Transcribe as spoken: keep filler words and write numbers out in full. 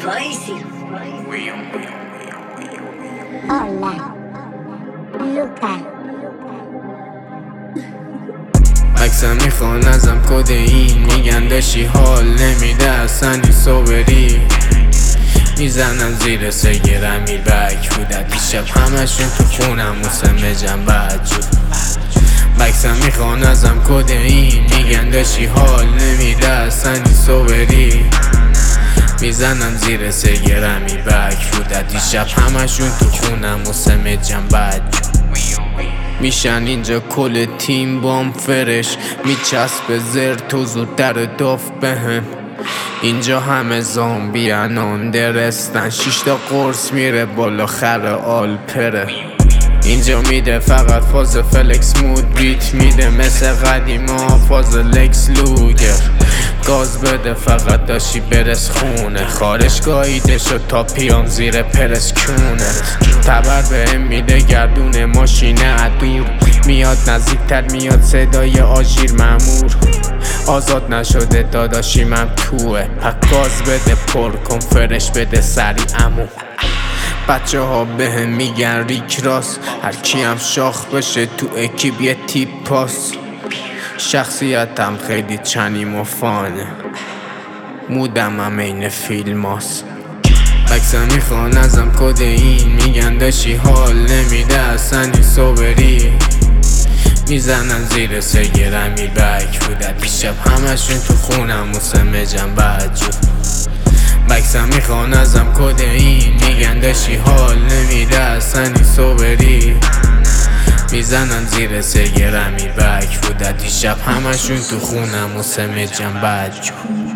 spicy. Hola, Luca. عکسم میخوان ازم کد این میگن داشتی حال نمیده اصلا این صبری میزنم زیر سگیر امیر بک بودد دیشب همشون تو خونم موسم جنبت جود بکسم میخوان ازم کد این میگن داشتی حال نمیده اصلا این صبری میزنم زیر سگیر امیر بک بودد دیشب همشون تو خونم موسم جنبت جود میشن اینجا کل تیم بام فرش میچسب زر تو زودتر داف بهم اینجا همه زامبی انان درستن شیشتا قرص میره بالا خر آلپره اینجا میده فقط فاز فلکس مود بیت میده مثل قدیما فاز لکس لوگر گاز بده فقط داشتی برس خونه خارشگاهیده شد تا پیام زیر پرس کونت تبر بهم میده گردون ماشین عدور میاد نزدیکتر میاد صدای آژیر مامور آزاد نشده داداشی من توه پک گاز بده پر کن فرش بده سری امو بچه ها بهم میگن ریک راست هر کیم شاخ بشه تو اکیب یه تیپ پاس شخصیتم خیلی چنیم و فانه مودم هم این فیلم هاست بکسم میخوان ازم کد این میگن داشتی حال نمیده اصلا این صبری میزنم زیر سگیر امیر بک بودد دیشب همشون تو خونم موسم جنبت جود بکسم میخوان ازم کد این میگن داشتی حال نمیده اصلا این صبری میزنم زیر سگیر امیر بک بودد دیشب همشون تو خونم موسم جنبت جود